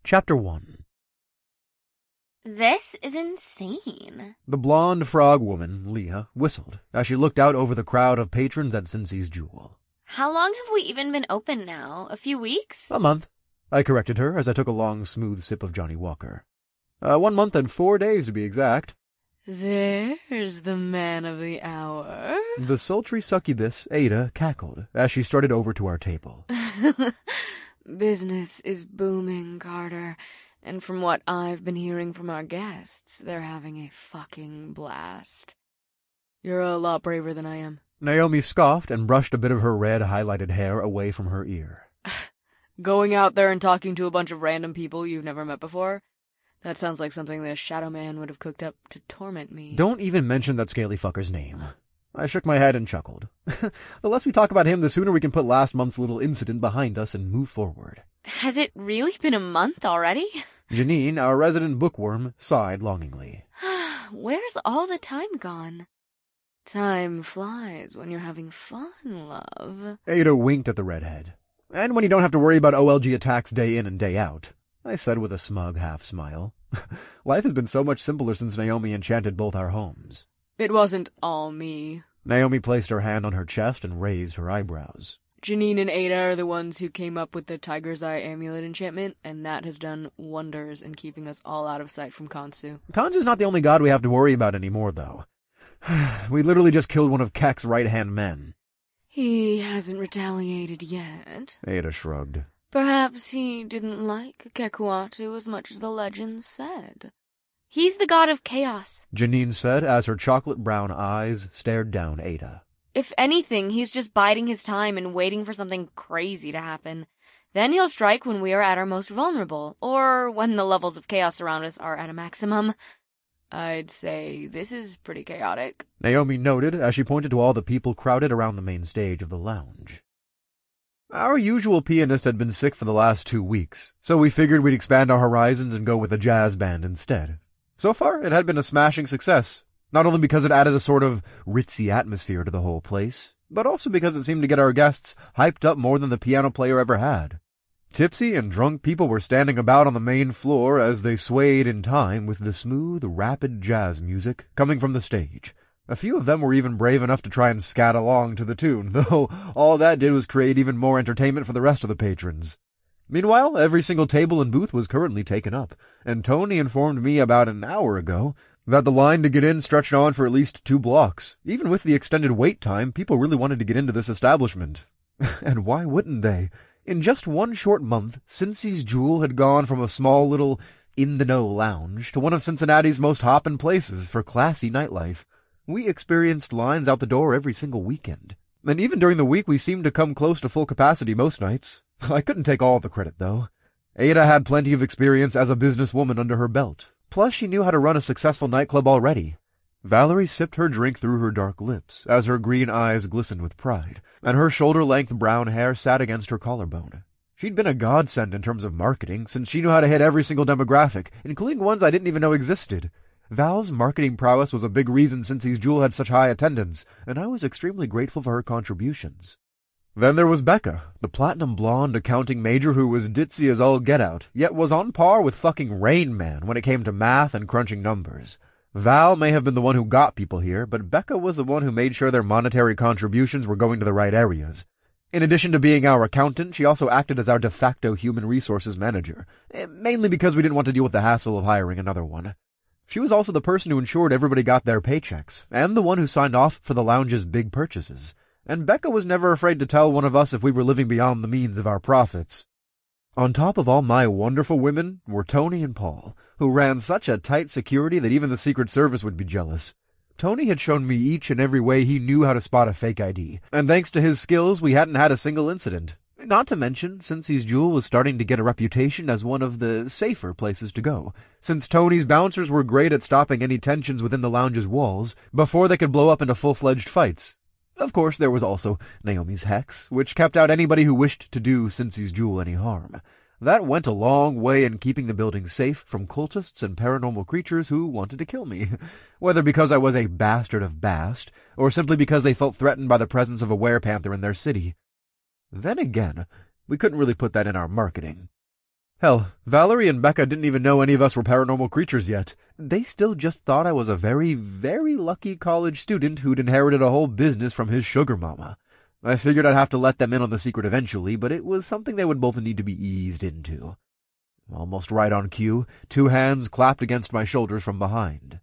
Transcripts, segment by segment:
Chapter 1. This is insane. The blonde frog woman, Leah, whistled as she looked out over the crowd of patrons at Cincy's Jewel. How long have we even been open now? A few weeks? A month, I corrected her as I took a long, smooth sip of Johnny Walker. 1 month and 4 days to be exact. There's the man of the hour. The sultry succubus, Ada, cackled as she strutted over to our table. Business is booming, Carter. And from what I've been hearing from our guests, they're having a fucking blast. You're a lot braver than I am. Naomi scoffed and brushed a bit of her red highlighted hair away from her ear. Going out there and talking to a bunch of random people you've never met before? That sounds like something the Shadow Man would have cooked up to torment me. Don't even mention that scaly fucker's name. I shook my head and chuckled. The less we talk about him, the sooner we can put last month's little incident behind us and move forward. Has it really been a month already? Janine, our resident bookworm, sighed longingly. Where's all the time gone? Time flies when you're having fun, love. Ada winked at the redhead. And when you don't have to worry about OLG attacks day in and day out, I said with a smug half-smile. Life has been so much simpler since Naomi enchanted both our homes. It wasn't all me. Naomi placed her hand on her chest and raised her eyebrows. Janine and Ada are the ones who came up with the Tiger's Eye amulet enchantment, and that has done wonders in keeping us all out of sight from Khonshu. Khonshu's not the only god we have to worry about anymore, though. We literally just killed one of Kek's right-hand men. He hasn't retaliated yet. Ada shrugged. Perhaps he didn't like Kekuatu as much as the legends said. He's the god of chaos, Janine said as her chocolate-brown eyes stared down Ada. If anything, he's just biding his time and waiting for something crazy to happen. Then he'll strike when we are at our most vulnerable, or when the levels of chaos around us are at a maximum. I'd say this is pretty chaotic. Naomi noted as she pointed to all the people crowded around the main stage of the lounge. Our usual pianist had been sick for the last 2 weeks, so we figured we'd expand our horizons and go with a jazz band instead. So far, it had been a smashing success, not only because it added a sort of ritzy atmosphere to the whole place, but also because it seemed to get our guests hyped up more than the piano player ever had. Tipsy and drunk people were standing about on the main floor as they swayed in time with the smooth, rapid jazz music coming from the stage. A few of them were even brave enough to try and scat along to the tune, though all that did was create even more entertainment for the rest of the patrons. Meanwhile, every single table and booth was currently taken up, and Tony informed me about an hour ago that the line to get in stretched on for at least 2 blocks. Even with the extended wait time, people really wanted to get into this establishment. And why wouldn't they? In just 1 short month, Cincy's Jewel had gone from a small little in-the-know lounge to one of Cincinnati's most hoppin' places for classy nightlife. We experienced lines out the door every single weekend. And even during the week, we seemed to come close to full capacity most nights. I couldn't take all the credit, though. Ada had plenty of experience as a businesswoman under her belt. Plus, she knew how to run a successful nightclub already. Valerie sipped her drink through her dark lips as her green eyes glistened with pride, and her shoulder-length brown hair sat against her collarbone. She'd been a godsend in terms of marketing, since she knew how to hit every single demographic, including ones I didn't even know existed. Val's marketing prowess was a big reason Cincy's Jewel had such high attendance, and I was extremely grateful for her contributions. Then there was Becca, the platinum blonde accounting major who was ditzy as all get out, yet was on par with fucking Rain Man when it came to math and crunching numbers. Val may have been the one who got people here, but Becca was the one who made sure their monetary contributions were going to the right areas. In addition to being our accountant, she also acted as our de facto human resources manager, mainly because we didn't want to deal with the hassle of hiring another one. She was also the person who ensured everybody got their paychecks, and the one who signed off for the lounge's big purchases. And Becca was never afraid to tell one of us if we were living beyond the means of our profits. On top of all my wonderful women were Tony and Paul, who ran such a tight security that even the Secret Service would be jealous. Tony had shown me each and every way he knew how to spot a fake ID, and thanks to his skills we hadn't had a single incident. Not to mention, Cincy's Jewel was starting to get a reputation as one of the safer places to go, since Tony's bouncers were great at stopping any tensions within the lounge's walls before they could blow up into full-fledged fights. Of course, there was also Naomi's Hex, which kept out anybody who wished to do Cincy's Jewel any harm. That went a long way in keeping the building safe from cultists and paranormal creatures who wanted to kill me, whether because I was a bastard of Bast, or simply because they felt threatened by the presence of a werepanther in their city. Then again, we couldn't really put that in our marketing. Hell, Valerie and Becca didn't even know any of us were paranormal creatures yet. They still just thought I was a very, very lucky college student who'd inherited a whole business from his sugar mama. I figured I'd have to let them in on the secret eventually, but it was something they would both need to be eased into. Almost right on cue, 2 hands clapped against my shoulders from behind.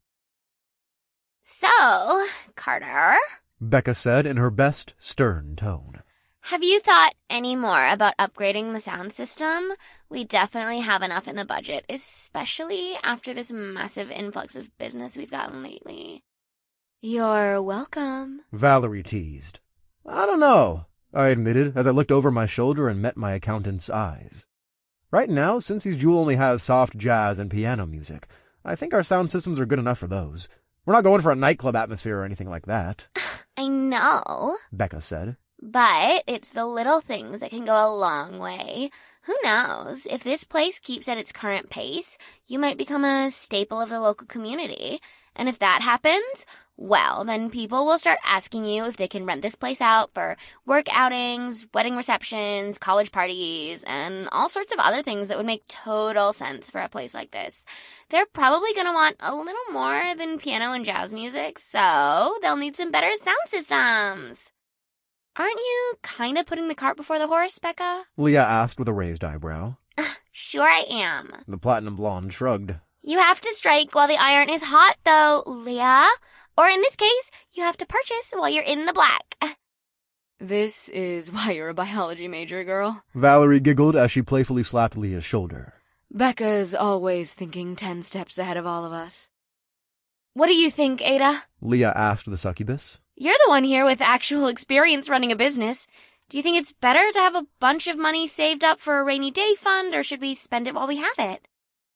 So, Carter, Becca said in her best stern tone. Have you thought any more about upgrading the sound system? We definitely have enough in the budget, especially after this massive influx of business we've gotten lately. You're welcome, Valerie teased. I don't know, I admitted as I looked over my shoulder and met my accountant's eyes. Right now, Cincy's Jewel only has soft jazz and piano music. I think our sound systems are good enough for those. We're not going for a nightclub atmosphere or anything like that. I know, Becca said. But it's the little things that can go a long way. Who knows? If this place keeps at its current pace, you might become a staple of the local community. And if that happens, well, then people will start asking you if they can rent this place out for work outings, wedding receptions, college parties, and all sorts of other things that would make total sense for a place like this. They're probably going to want a little more than piano and jazz music, so they'll need some better sound systems. Aren't you kind of putting the cart before the horse, Becca? Leah asked with a raised eyebrow. Sure I am. The platinum blonde shrugged. You have to strike while the iron is hot, though, Leah. Or in this case, you have to purchase while you're in the black. This is why you're a biology major, girl. Valerie giggled as she playfully slapped Leah's shoulder. Becca's always thinking 10 steps ahead of all of us. What do you think, Ada? Leah asked the succubus. You're the one here with actual experience running a business. Do you think it's better to have a bunch of money saved up for a rainy day fund, or should we spend it while we have it?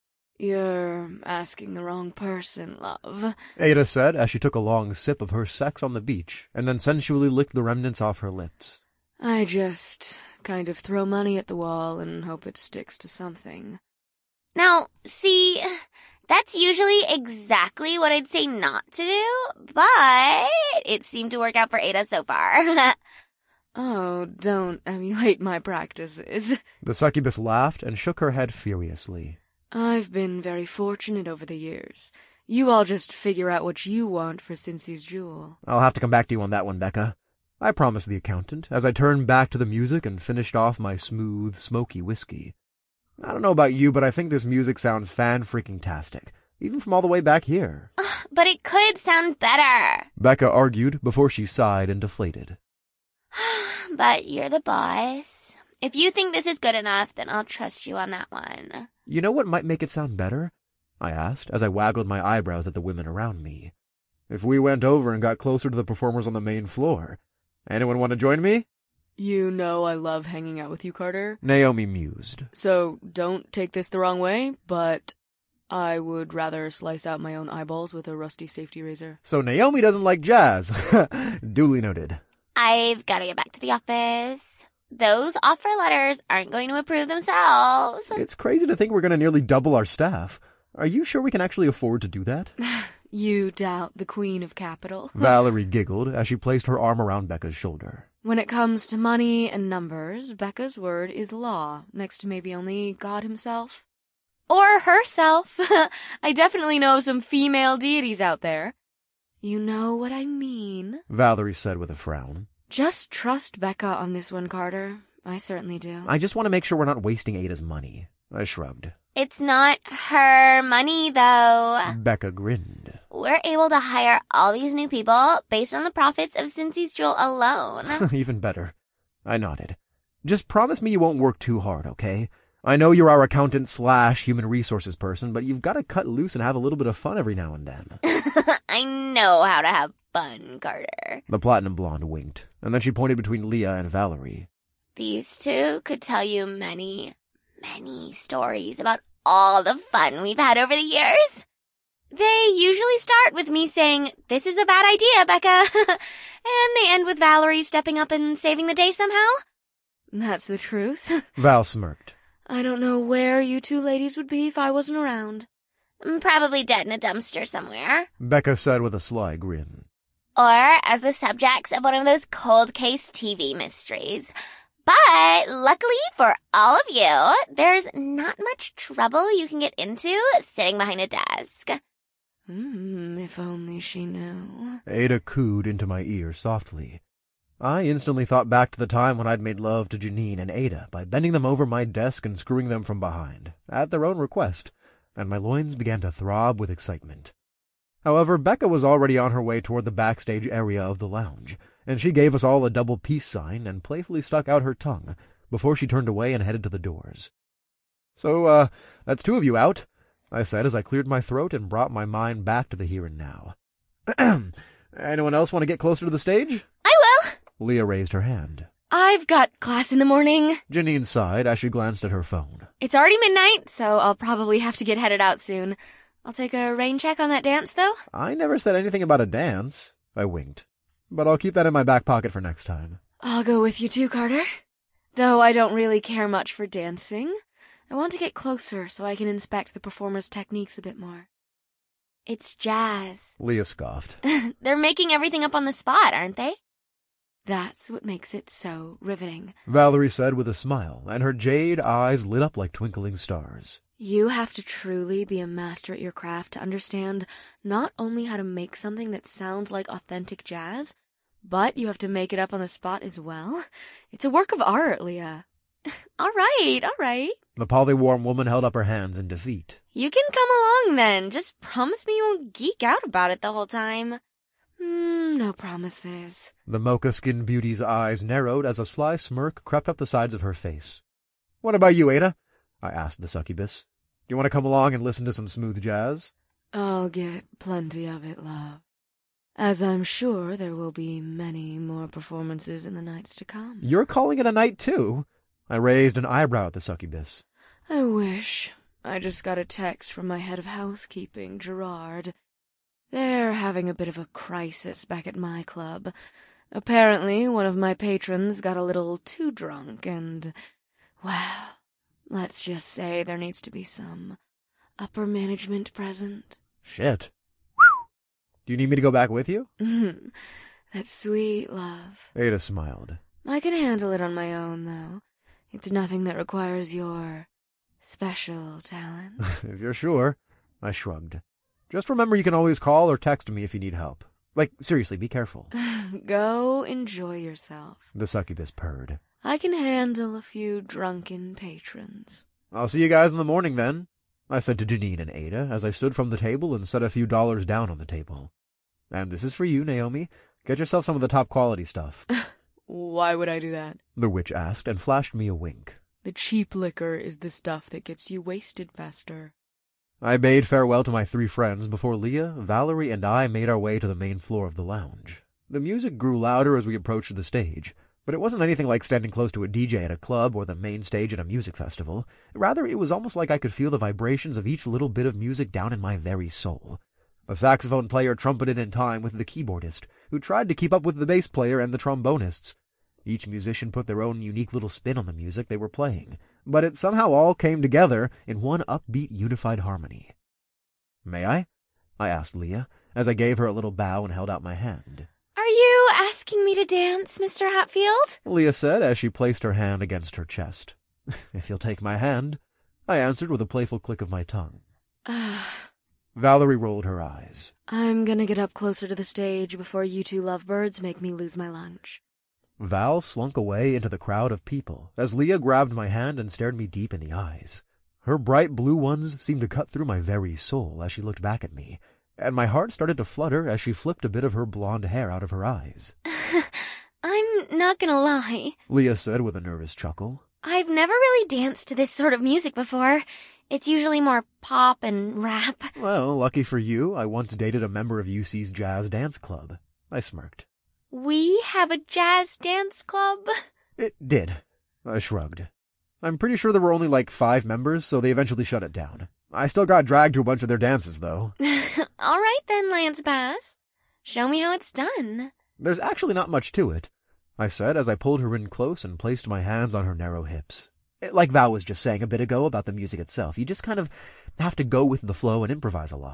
You're asking the wrong person, love, Ada said as she took a long sip of her sex on the beach, and then sensually licked the remnants off her lips. I just kind of throw money at the wall and hope it sticks to something. Now, see, that's usually exactly what I'd say not to do, but it seemed to work out for Ada so far. Oh, don't emulate my practices. The succubus laughed and shook her head furiously. I've been very fortunate over the years. You all just figure out what you want for Cincy's Jewel. I'll have to come back to you on that one, Becca. I promised the accountant, as I turned back to the music and finished off my smooth, smoky whiskey. I don't know about you, but I think this music sounds fan-freaking-tastic, even from all the way back here. But it could sound better. Becca argued before she sighed and deflated. But you're the boss. If you think this is good enough, then I'll trust you on that one. You know what might make it sound better? I asked, as I waggled my eyebrows at the women around me. If we went over and got closer to the performers on the main floor. Anyone want to join me? You know I love hanging out with you, Carter. Naomi mused. So don't take this the wrong way, but I would rather slice out my own eyeballs with a rusty safety razor. So Naomi doesn't like jazz. Duly noted. I've got to get back to the office. Those offer letters aren't going to approve themselves. It's crazy to think we're going to nearly double our staff. Are you sure we can actually afford to do that? You doubt the Queen of Capital. Valerie giggled as she placed her arm around Becca's shoulder. When it comes to money and numbers, Becca's word is law, next to maybe only God himself. Or herself. I definitely know some female deities out there. You know what I mean, Valerie said with a frown. Just trust Becca on this one, Carter. I certainly do. I just want to make sure we're not wasting Ada's money. I shrugged. It's not her money, though. Becca grinned. We're able to hire all these new people based on the profits of Cincy's Jewel alone. Even better. I nodded. Just promise me you won't work too hard, okay? I know you're our accountant/human resources person, but you've got to cut loose and have a little bit of fun every now and then. I know how to have fun, Carter. The platinum blonde winked, and then she pointed between Leah and Valerie. These two could tell you many, many stories about all the fun we've had over the years. They usually start with me saying, "This is a bad idea, Becca," and they end with Valerie stepping up and saving the day somehow. That's the truth. Val smirked. I don't know where you two ladies would be if I wasn't around. Probably dead in a dumpster somewhere. Becca said with a sly grin. Or as the subjects of one of those cold case TV mysteries. But luckily for all of you, there's not much trouble you can get into sitting behind a desk. If only she knew. Ada cooed into my ear softly. I instantly thought back to the time when I'd made love to Janine and Ada by bending them over my desk and screwing them from behind, at their own request, and my loins began to throb with excitement. However, Becca was already on her way toward the backstage area of the lounge, and she gave us all a double peace sign and playfully stuck out her tongue before she turned away and headed to the doors. "So, that's 2 of you out," I said as I cleared my throat and brought my mind back to the here and now. "Anyone else want to get closer to the stage?" I will. Leah raised her hand. I've got class in the morning. Janine sighed as she glanced at her phone. It's already midnight, so I'll probably have to get headed out soon. I'll take a rain check on that dance, though. "I never said anything about a dance," I winked. "But I'll keep that in my back pocket for next time." I'll go with you too, Carter. Though I don't really care much for dancing, I want to get closer so I can inspect the performers' techniques a bit more. It's jazz. Leah scoffed. They're making everything up on the spot, aren't they? That's what makes it so riveting. Valerie said with a smile, and her jade eyes lit up like twinkling stars. You have to truly be a master at your craft to understand not only how to make something that sounds like authentic jazz, but you have to make it up on the spot as well. It's a work of art, Leah. All right. The polywarm woman held up her hands in defeat. You can come along then. Just promise me you won't geek out about it the whole time. No promises. The mocha-skinned beauty's eyes narrowed as a sly smirk crept up the sides of her face. "What about you, Ada?" I asked the succubus. "Do you want to come along and listen to some smooth jazz?" I'll get plenty of it, love. As I'm sure there will be many more performances in the nights to come. "You're calling it a night, too?" I raised an eyebrow at the succubus. I wish. I just got a text from my head of housekeeping, Gerard. They're having a bit of a crisis back at my club. Apparently, one of my patrons got a little too drunk and, well, let's just say there needs to be some upper management present. Shit. Whew. "Do you need me to go back with you?" That's sweet, love. Ada smiled. I can handle it on my own, though. It's nothing that requires your special talent. "If you're sure." I shrugged. "Just remember you can always call or text me if you need help. Like, seriously, be careful." Go enjoy yourself. The succubus purred. I can handle a few drunken patrons. "I'll see you guys in the morning, then," I said to Janine and Ada as I stood from the table and set a few dollars down on the table. "And this is for you, Naomi. Get yourself some of the top-quality stuff." Why would I do that? The witch asked and flashed me a wink. The cheap liquor is the stuff that gets you wasted faster. I bade farewell to my 3 friends before Leah, Valerie, and I made our way to the main floor of the lounge. The music grew louder as we approached the stage, but it wasn't anything like standing close to a DJ at a club or the main stage at a music festival. Rather, it was almost like I could feel the vibrations of each little bit of music down in my very soul. The saxophone player trumpeted in time with the keyboardist, who tried to keep up with the bass player and the trombonists. Each musician put their own unique little spin on the music they were playing, but it somehow all came together in one upbeat, unified harmony. "May I?" I asked Leah, as I gave her a little bow and held out my hand. Are you asking me to dance, Mr. Hatfield? Leah said as she placed her hand against her chest. "If you'll take my hand," I answered with a playful click of my tongue. Valerie rolled her eyes. I'm gonna get up closer to the stage before you 2 lovebirds make me lose my lunch. Val slunk away into the crowd of people as Leah grabbed my hand and stared me deep in the eyes. Her bright blue ones seemed to cut through my very soul as she looked back at me, and my heart started to flutter as she flipped a bit of her blonde hair out of her eyes. I'm not gonna lie, Leah said with a nervous chuckle. I've never really danced to this sort of music before. It's usually more pop and rap. "Well, lucky for you, I once dated a member of UC's jazz dance club." I smirked. We have a jazz dance club? "It did." I shrugged. "I'm pretty sure there were only like 5 members, so they eventually shut it down. I still got dragged to a bunch of their dances, though." All right then, Lance Bass. Show me how it's done. "There's actually not much to it," I said as I pulled her in close and placed my hands on her narrow hips. "Like Val was just saying a bit ago about the music itself, you just kind of have to go with the flow and improvise a lot.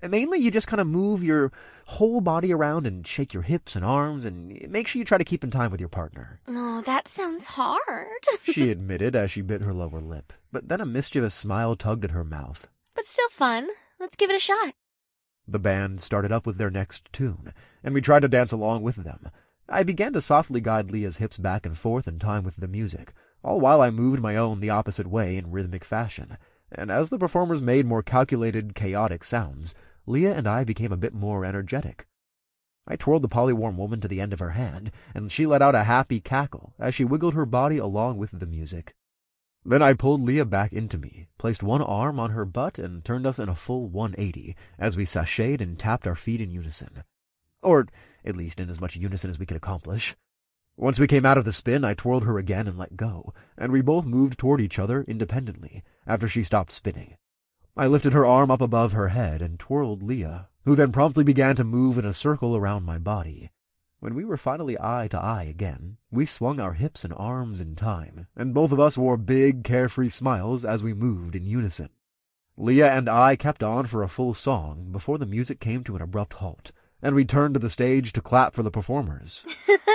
Mainly, you just kind of move your whole body around and shake your hips and arms, and make sure you try to keep in time with your partner. Oh, that sounds hard. She admitted as she bit her lower lip, but then a mischievous smile tugged at her mouth. But still fun. Let's give it a shot. The band started up with their next tune, and we tried to dance along with them. I began to softly guide Leah's hips back and forth in time with the music, all while I moved my own the opposite way in rhythmic fashion, and as the performers made more calculated, chaotic sounds, Leah and I became a bit more energetic. I twirled the polywarm woman to the end of her hand, and she let out a happy cackle as she wiggled her body along with the music. Then I pulled Leah back into me, placed one arm on her butt, and turned us in a full 180 as we sashayed and tapped our feet in unison. Or, at least in as much unison as we could accomplish. Once we came out of the spin, I twirled her again and let go, and we both moved toward each other independently after she stopped spinning. I lifted her arm up above her head and twirled Leah, who then promptly began to move in a circle around my body. When we were finally eye to eye again, we swung our hips and arms in time, and both of us wore big, carefree smiles as we moved in unison. Leah and I kept on for a full song before the music came to an abrupt halt, and we turned to the stage to clap for the performers.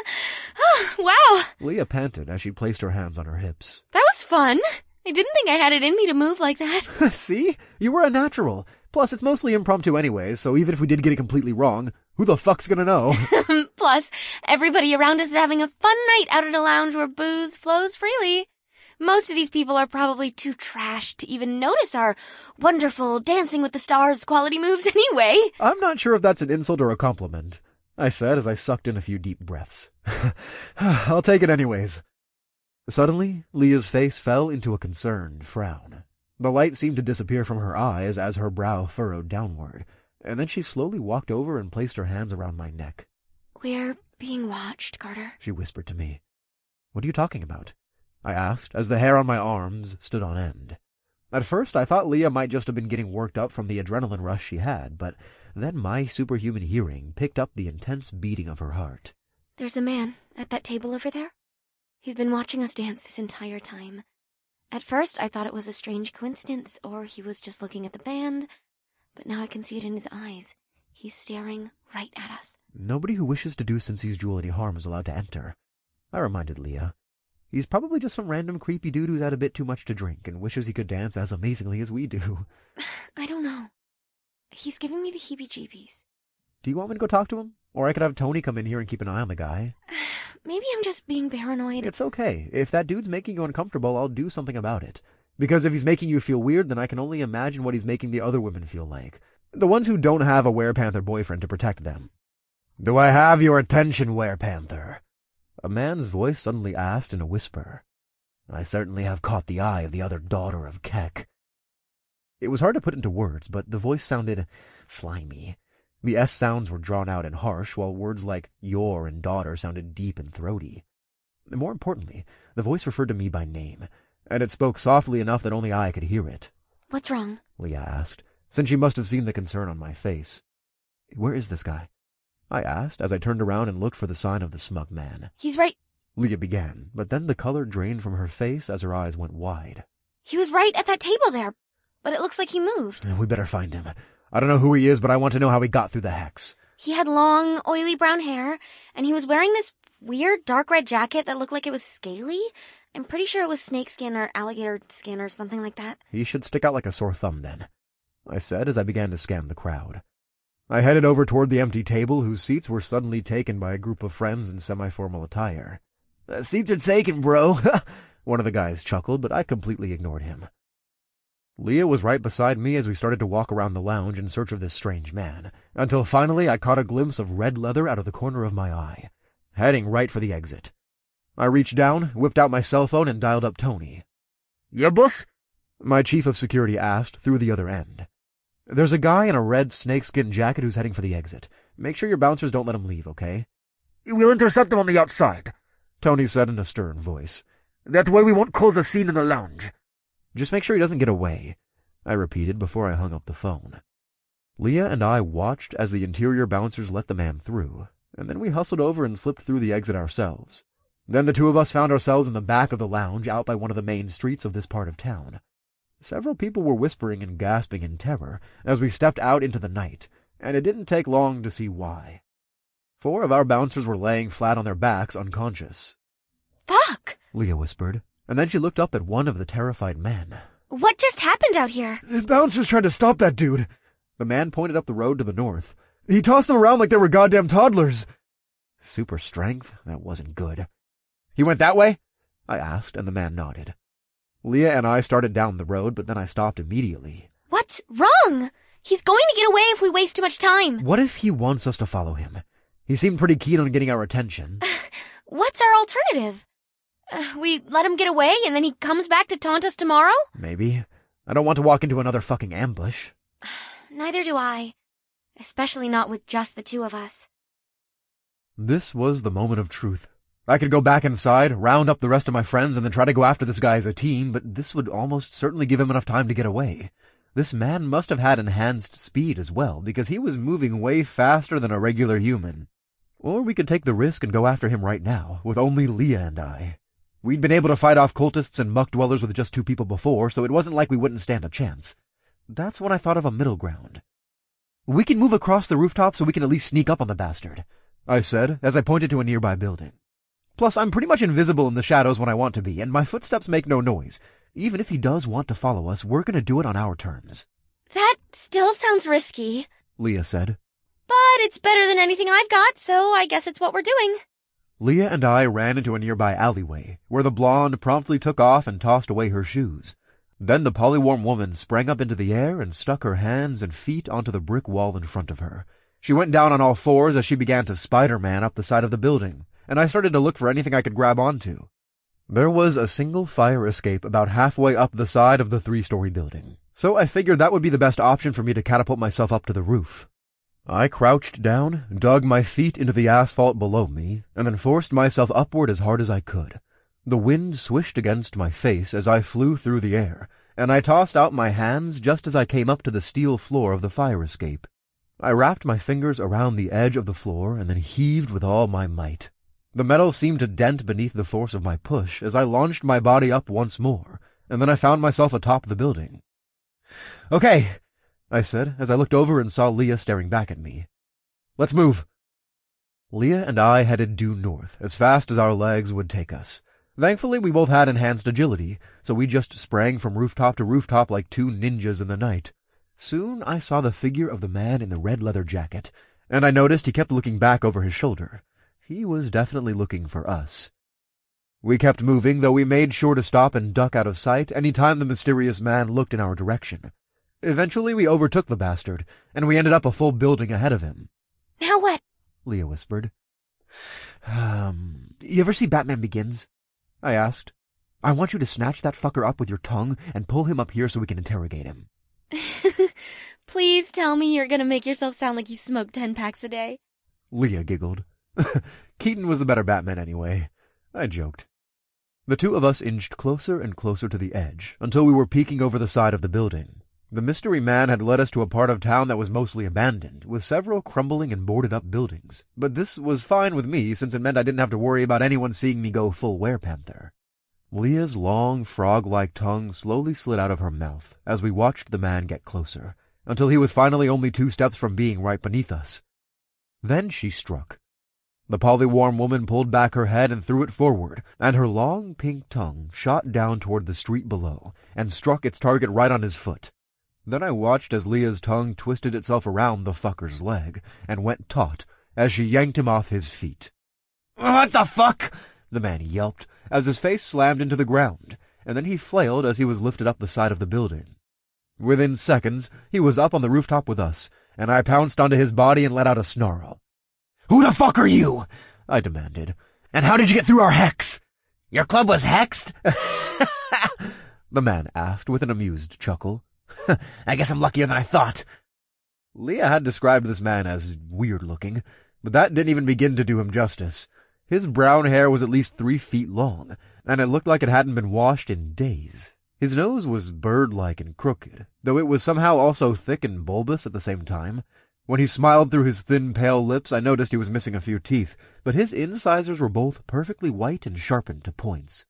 Oh, wow! Leah panted as she placed her hands on her hips. That was fun. I didn't think I had it in me to move like that. See? You were a natural. Plus, it's mostly impromptu anyway, so even if we did get it completely wrong, who the fuck's gonna know? Plus, everybody around us is having a fun night out at a lounge where booze flows freely. Most of these people are probably too trashed to even notice our wonderful Dancing with the Stars quality moves anyway. I'm not sure if that's an insult or a compliment, I said as I sucked in a few deep breaths. I'll take it anyways. Suddenly, Leah's face fell into a concerned frown. The light seemed to disappear from her eyes as her brow furrowed downward, and then she slowly walked over and placed her hands around my neck. We're being watched, Carter, she whispered to me. What are you talking about? I asked, as the hair on my arms stood on end. At first, I thought Leah might just have been getting worked up from the adrenaline rush she had, but then my superhuman hearing picked up the intense beating of her heart. There's a man at that table over there. He's been watching us dance this entire time. At first, I thought it was a strange coincidence, or he was just looking at the band, but now I can see it in his eyes. He's staring right at us. Nobody who wishes to do Cincy's Jewel any harm is allowed to enter, I reminded Leah. He's probably just some random creepy dude who's had a bit too much to drink and wishes he could dance as amazingly as we do. I don't know. He's giving me the heebie-jeebies. Do you want me to go talk to him? Or I could have Tony come in here and keep an eye on the guy. Maybe I'm just being paranoid. It's okay. If that dude's making you uncomfortable, I'll do something about it. Because if he's making you feel weird, then I can only imagine what he's making the other women feel like. The ones who don't have a werepanther boyfriend to protect them. Do I have your attention, werepanther? A man's voice suddenly asked in a whisper. I certainly have caught the eye of the other daughter of Keck. It was hard to put into words, but the voice sounded slimy. The S sounds were drawn out and harsh, while words like your and daughter sounded deep and throaty. More importantly, the voice referred to me by name, and it spoke softly enough that only I could hear it. What's wrong? Leah asked, since she must have seen the concern on my face. Where is this guy? I asked as I turned around and looked for the sign of the smug man. He's right. Leah began, but then the color drained from her face as her eyes went wide. He was right at that table there, but it looks like he moved. We better find him. I don't know who he is, but I want to know how he got through the hex. He had long, oily brown hair, and he was wearing this weird dark red jacket that looked like it was scaly. I'm pretty sure it was snake skin or alligator skin or something like that. He should stick out like a sore thumb then, I said as I began to scan the crowd. I headed over toward the empty table whose seats were suddenly taken by a group of friends in semi-formal attire. Seats are taken, bro. One of the guys chuckled, but I completely ignored him. Leah was right beside me as we started to walk around the lounge in search of this strange man, until finally I caught a glimpse of red leather out of the corner of my eye, heading right for the exit. I reached down, whipped out my cell phone, and dialed up Tony. Yeah, boss? My chief of security asked through the other end. There's a guy in a red snakeskin jacket who's heading for the exit. Make sure your bouncers don't let him leave, okay? We'll intercept him on the outside, Tony said in a stern voice. That way we won't cause a scene in the lounge. Just make sure he doesn't get away, I repeated before I hung up the phone. Leah and I watched as the interior bouncers let the man through, and then we hustled over and slipped through the exit ourselves. Then the two of us found ourselves in the back of the lounge out by one of the main streets of this part of town. Several people were whispering and gasping in terror as we stepped out into the night, and it didn't take long to see why. 4 of our bouncers were laying flat on their backs, unconscious. Fuck! Leah whispered, and then she looked up at one of the terrified men. What just happened out here? The bouncers tried to stop that dude. The man pointed up the road to the north. He tossed them around like they were goddamn toddlers. Super strength? That wasn't good. He went that way? I asked, and the man nodded. Leah and I started down the road, but then I stopped immediately. What's wrong? He's going to get away if we waste too much time. What if he wants us to follow him? He seemed pretty keen on getting our attention. What's our alternative? We let him get away and then he comes back to taunt us tomorrow? Maybe. I don't want to walk into another fucking ambush. Neither do I. Especially not with just the 2 of us. This was the moment of truth. I could go back inside, round up the rest of my friends, and then try to go after this guy as a team, but this would almost certainly give him enough time to get away. This man must have had enhanced speed as well, because he was moving way faster than a regular human. Or we could take the risk and go after him right now, with only Leah and I. We'd been able to fight off cultists and muck dwellers with just 2 people before, so it wasn't like we wouldn't stand a chance. That's when I thought of a middle ground. We can move across the rooftop so we can at least sneak up on the bastard, I said, as I pointed to a nearby building. Plus, I'm pretty much invisible in the shadows when I want to be, and my footsteps make no noise. Even if he does want to follow us, we're going to do it on our terms. That still sounds risky, Leah said. but it's better than anything I've got, so I guess it's what we're doing. Leah and I ran into a nearby alleyway, where the blonde promptly took off and tossed away her shoes. Then the polyworm woman sprang up into the air and stuck her hands and feet onto the brick wall in front of her. She went down on all 4s as she began to Spider-Man up the side of the building, and I started to look for anything I could grab onto. There was a single fire escape about halfway up the side of the 3-story building, so I figured that would be the best option for me to catapult myself up to the roof. I crouched down, dug my feet into the asphalt below me, and then forced myself upward as hard as I could. The wind swished against my face as I flew through the air, and I tossed out my hands just as I came up to the steel floor of the fire escape. I wrapped my fingers around the edge of the floor and then heaved with all my might. The metal seemed to dent beneath the force of my push as I launched my body up once more, and then I found myself atop the building. "Okay," I said as I looked over and saw Leah staring back at me. "Let's move." Leah and I headed due north as fast as our legs would take us. Thankfully, we both had enhanced agility, so we just sprang from rooftop to rooftop like 2 ninjas in the night. Soon I saw the figure of the man in the red leather jacket, and I noticed he kept looking back over his shoulder. He was definitely looking for us. We kept moving, though we made sure to stop and duck out of sight any time the mysterious man looked in our direction. Eventually we overtook the bastard, and we ended up a full building ahead of him. Now what? Leah whispered. You ever see Batman Begins? I asked. I want you to snatch that fucker up with your tongue and pull him up here so we can interrogate him. Please tell me you're gonna make yourself sound like you smoke 10 packs a day. Leah giggled. Keaton was the better Batman anyway. I joked. The 2 of us inched closer and closer to the edge until we were peeking over the side of the building. The mystery man had led us to a part of town that was mostly abandoned, with several crumbling and boarded-up buildings. But this was fine with me, since it meant I didn't have to worry about anyone seeing me go full werepanther. Leah's long, frog-like tongue slowly slid out of her mouth as we watched the man get closer, until he was finally only 2 steps from being right beneath us. Then she struck. The polyworm woman pulled back her head and threw it forward, and her long pink tongue shot down toward the street below and struck its target right on his foot. Then I watched as Leah's tongue twisted itself around the fucker's leg and went taut as she yanked him off his feet. "What the fuck?" the man yelped as his face slammed into the ground, and then he flailed as he was lifted up the side of the building. Within seconds, he was up on the rooftop with us, and I pounced onto his body and let out a snarl. "Who the fuck are you?" I demanded. "And how did you get through our hex?" "Your club was hexed?" the man asked with an amused chuckle. "I guess I'm luckier than I thought." Leah had described this man as weird-looking, but that didn't even begin to do him justice. His brown hair was at least 3 feet long, and it looked like it hadn't been washed in days. His nose was bird-like and crooked, though it was somehow also thick and bulbous at the same time. When he smiled through his thin, pale lips, I noticed he was missing a few teeth, but his incisors were both perfectly white and sharpened to points.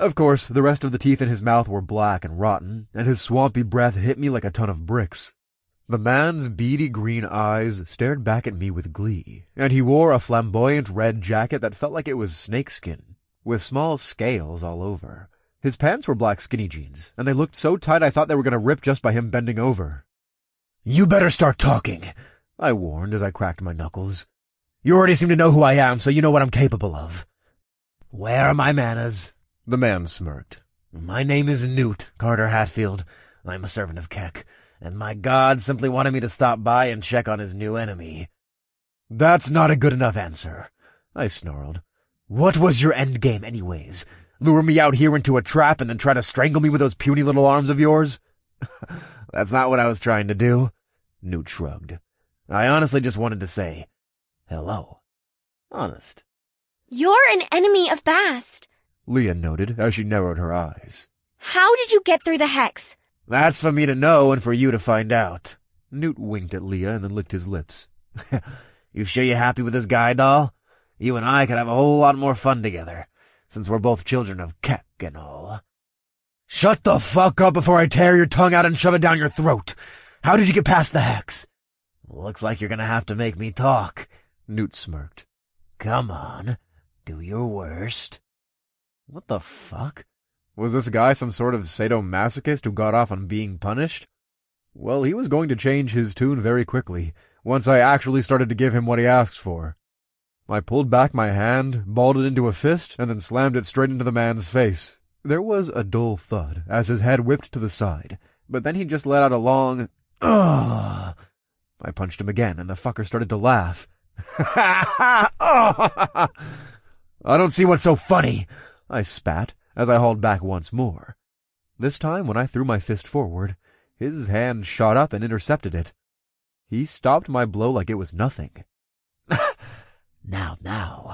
Of course, the rest of the teeth in his mouth were black and rotten, and his swampy breath hit me like a ton of bricks. The man's beady green eyes stared back at me with glee, and he wore a flamboyant red jacket that felt like it was snakeskin, with small scales all over. His pants were black skinny jeans, and they looked so tight I thought they were going to rip just by him bending over. "You better start talking," I warned as I cracked my knuckles. "You already seem to know who I am, so you know what I'm capable of." "Where are my manners?" The man smirked. "My name is Newt Carter Hatfield. I'm a servant of Keck, and my god simply wanted me to stop by and check on his new enemy." "That's not a good enough answer," I snarled. "What was your endgame anyways? Lure me out here into a trap and then try to strangle me with those puny little arms of yours?" "That's not what I was trying to do," Newt shrugged. "I honestly just wanted to say hello. Honest." "You're an enemy of Bast," Leah noted as she narrowed her eyes. "How did you get through the hex?" "That's for me to know and for you to find out." Newt winked at Leah and then licked his lips. "You sure you're happy with this guy, doll? You and I could have a whole lot more fun together, since we're both children of Keck and all." "Shut the fuck up before I tear your tongue out and shove it down your throat. How did you get past the hex?" "Looks like you're gonna have to make me talk," Newt smirked. "Come on, do your worst." What the fuck? Was this guy some sort of sadomasochist who got off on being punished? Well, he was going to change his tune very quickly, once I actually started to give him what he asked for. I pulled back my hand, balled it into a fist, and then slammed it straight into the man's face. There was a dull thud as his head whipped to the side, but then he just let out a long, "Ugh." I punched him again, and the fucker started to laugh. "I don't see what's so funny," I spat as I hauled back once more. This time, when I threw my fist forward, his hand shot up and intercepted it. He stopped my blow like it was nothing. Now.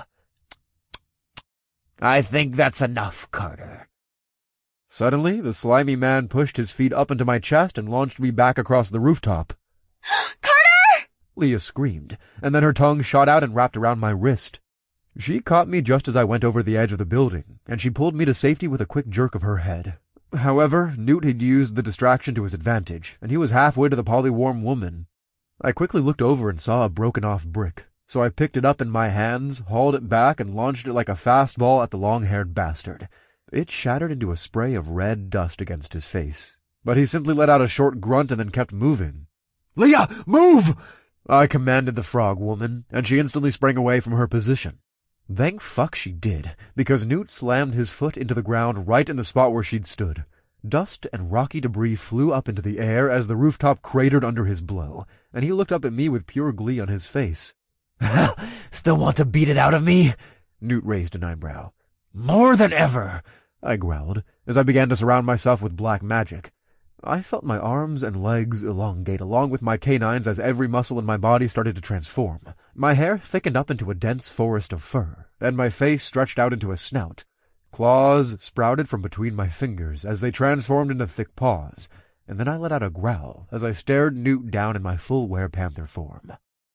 I think that's enough, Carter." Suddenly, the slimy man pushed his feet up into my chest and launched me back across the rooftop. "Carter!" Leah screamed, and then her tongue shot out and wrapped around my wrist. She caught me just as I went over the edge of the building, and she pulled me to safety with a quick jerk of her head. However, Newt had used the distraction to his advantage, and he was halfway to the polywarm woman. I quickly looked over and saw a broken-off brick, so I picked it up in my hands, hauled it back, and launched it like a fastball at the long-haired bastard. It shattered into a spray of red dust against his face, but he simply let out a short grunt and then kept moving. "Leah, move!" I commanded the frog woman, and she instantly sprang away from her position. Thank fuck she did, because Newt slammed his foot into the ground right in the spot where she'd stood. Dust and rocky debris flew up into the air as the rooftop cratered under his blow, and he looked up at me with pure glee on his face. "Still want to beat it out of me?" Newt raised an eyebrow. "More than ever," I growled, as I began to surround myself with black magic. I felt my arms and legs elongate along with my canines as every muscle in my body started to transform. My hair thickened up into a dense forest of fur, and my face stretched out into a snout. Claws sprouted from between my fingers as they transformed into thick paws, and then I let out a growl as I stared Newt down in my full werepanther form.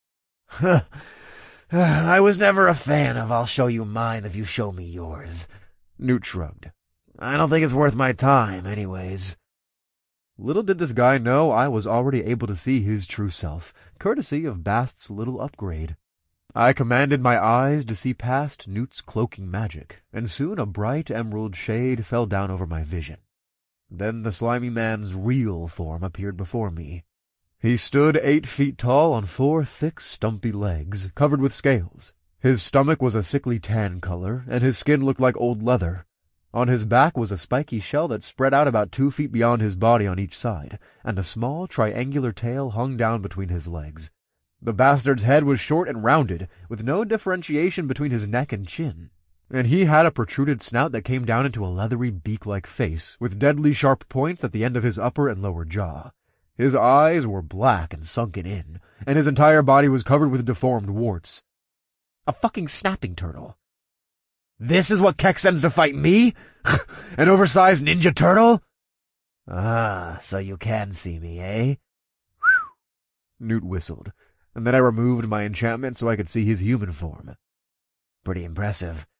"I was never a fan of 'I'll show you mine if you show me yours,'" Newt shrugged. "I don't think it's worth my time, anyways." Little did this guy know I was already able to see his true self, courtesy of Bast's little upgrade. I commanded my eyes to see past Newt's cloaking magic, and soon a bright emerald shade fell down over my vision. Then the slimy man's real form appeared before me. He stood 8 feet tall on 4 thick, stumpy legs, covered with scales. His stomach was a sickly tan color, and his skin looked like old leather. On his back was a spiky shell that spread out about 2 feet beyond his body on each side, and a small triangular tail hung down between his legs. The bastard's head was short and rounded, with no differentiation between his neck and chin, and he had a protruded snout that came down into a leathery beak-like face, with deadly sharp points at the end of his upper and lower jaw. His eyes were black and sunken in, and his entire body was covered with deformed warts. A fucking snapping turtle. "This is what Keck sends to fight me? An oversized ninja turtle?" "Ah, so you can see me, eh?" Newt whistled, and then I removed my enchantment so I could see his human form. "Pretty impressive.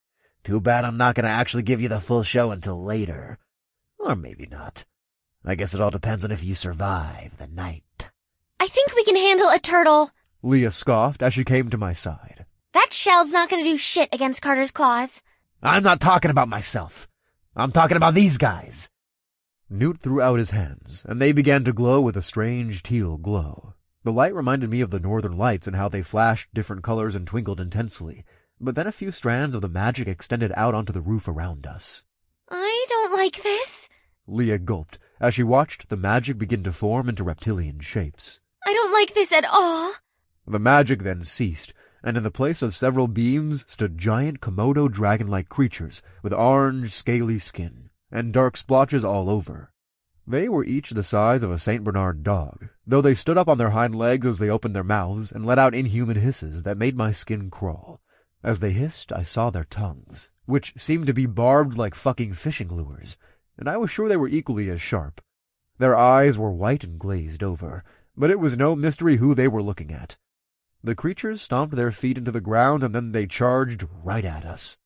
Too bad I'm not going to actually give you the full show until later. Or maybe not. I guess it all depends on if you survive the night. I think we can handle a turtle, Leah scoffed as she came to my side. That shell's not gonna do shit against Carter's claws. I'm not talking about myself. I'm talking about these guys. Newt threw out his hands, and they began to glow with a strange teal glow. The light reminded me of the northern lights and how they flashed different colors and twinkled intensely, but then a few strands of the magic extended out onto the roof around us. I don't like this, Leah gulped as she watched the magic begin to form into reptilian shapes. I don't like this at all. The magic then ceased, and in the place of several beams stood giant Komodo dragon-like creatures with orange, scaly skin and dark splotches all over. They were each the size of a St. Bernard dog, though they stood up on their hind legs as they opened their mouths and let out inhuman hisses that made my skin crawl. As they hissed, I saw their tongues, which seemed to be barbed like fucking fishing lures, and I was sure they were equally as sharp. Their eyes were white and glazed over, but it was no mystery who they were looking at. The creatures stomped their feet into the ground, and then they charged right at us.